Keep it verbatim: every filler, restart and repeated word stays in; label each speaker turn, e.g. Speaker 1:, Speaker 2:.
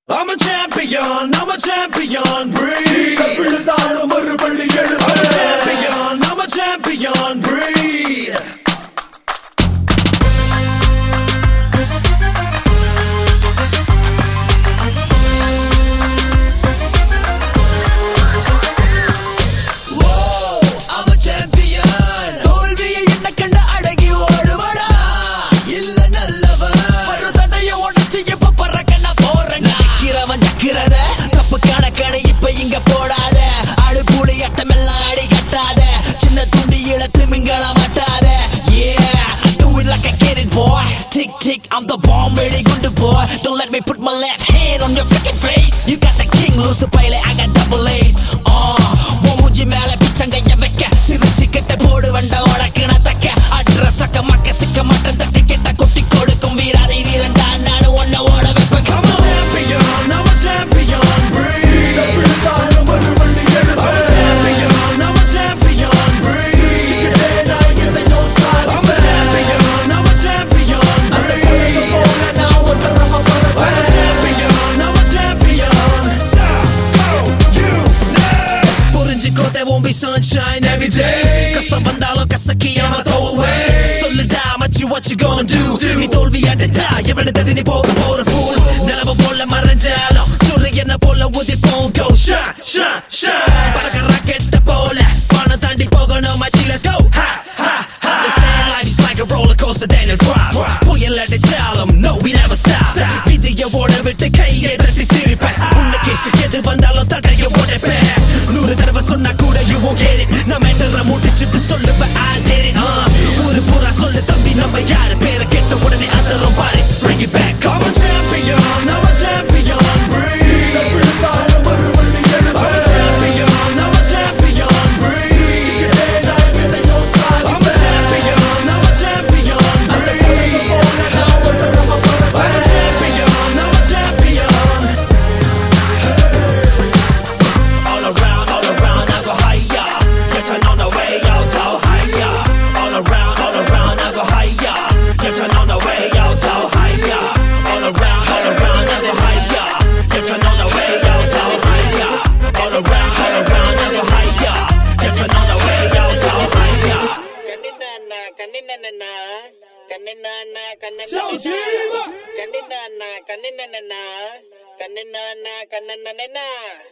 Speaker 1: I'm a champion, I'm a champion, breathe. I'm a champion, I'm a champion, breathe.
Speaker 2: Whoa, I'm a champion. தோல்வியை என்ன கண்ட அடங்கி ஓடுவடா. இல்ல நல்லவன். ஒரு தண்டைய உடைச்சு இப்ப பறக்க நான் போறேன். நிக்கிறவன் ஜக்கிறத தப்பு கணக்கணு இப்ப இங்க போடாத. ஆடு புலி அட்டமெல்லாம் அடி கட்டாத. சின்ன துண்டி இழத்து மிங்கள மாட்டாத. Yeah, do it like I get it, boy. Tick tick, I'm the bomb, ready gundu boy. Don't let me put my left hand on your freaking face. You got the king, loose pile, I got double A's. Uh, மூஞ்சி மேல பிச்சங்கைய வைக்க சிரிச்சு கெட்ட போடு வண்ட உடக்குன தக்க address அக்க மக்க சிக்க mutton தட்டி கெட்ட கொட்டி கொடுக்கும் வீராதி வீரண்டா நானு ஒன்ன ஓட வைப்பேன்.
Speaker 1: I'm a champion, I'm a champion, breathe. I'm a champion, I'm a champion, breathe. I'm a champion, I'm a champion, breathe. I'm a champion, I'm a champion. So, you know. புரிஞ்சுக்கோ, there won't be sunshine every day. கஷ்டம் வந்தாலும் கசக்கி I'ma throw away. சொல்லுடா மச்சி, what you gonna do? நீ தோல்வி அடைஞ்சா எவனை தடி நீ போக போற fool. நிலவு போல மறைஞ்சாலும் சூரியனை போல உதிப்போம். Go shine, shine, shine. பறக்க ராக்கெட்ட போல வானம் தாண்டி போகணும் மச்சி, let's go. Ha, ha, ha. Understand life is like a roller coaster, then it drops. புயல் அடிச்சாலும் no, we never stop. விதிய ஓட விட்டு கையை தட்டி சிரிப்பேன். உனக்கு எது வந்தாலும் தடைய உடைப்பேன். நூறு தடவை சொன்னா கூட you won't get it. நான் மேட்டரை முடிச்சிட்டு சொல்லுவேன் I did it. uh. ஊரு பூரா சொல்லு தம்பி நம்ம யாரு, பேரை கேட்ட உடனே அதரும் பாரு. Bring it back. I'm a champion, I'm a champion, breathe. I'm a champion, I'm a champion, breathe. I'm a champion, I'm a champion, breathe. I'm a champion, I'm a champion. All around, all around, I go higher. Get you on the way, I'll go higher. All around, all around, I go higher. Get you on the way, I'll go higher. All around, all around, I go higher. Get you on the way, I'll go higher. All around, all around, I go higher. Get you on the way, I'll go higher.
Speaker 3: கண்ணின்னா கண்ணின்னா கண்ணின்னா கண்ணின்னா
Speaker 1: So Jima.
Speaker 3: கண்ணின்னா கண்ணின்னா கண்ணின்னா கண்ணின்னா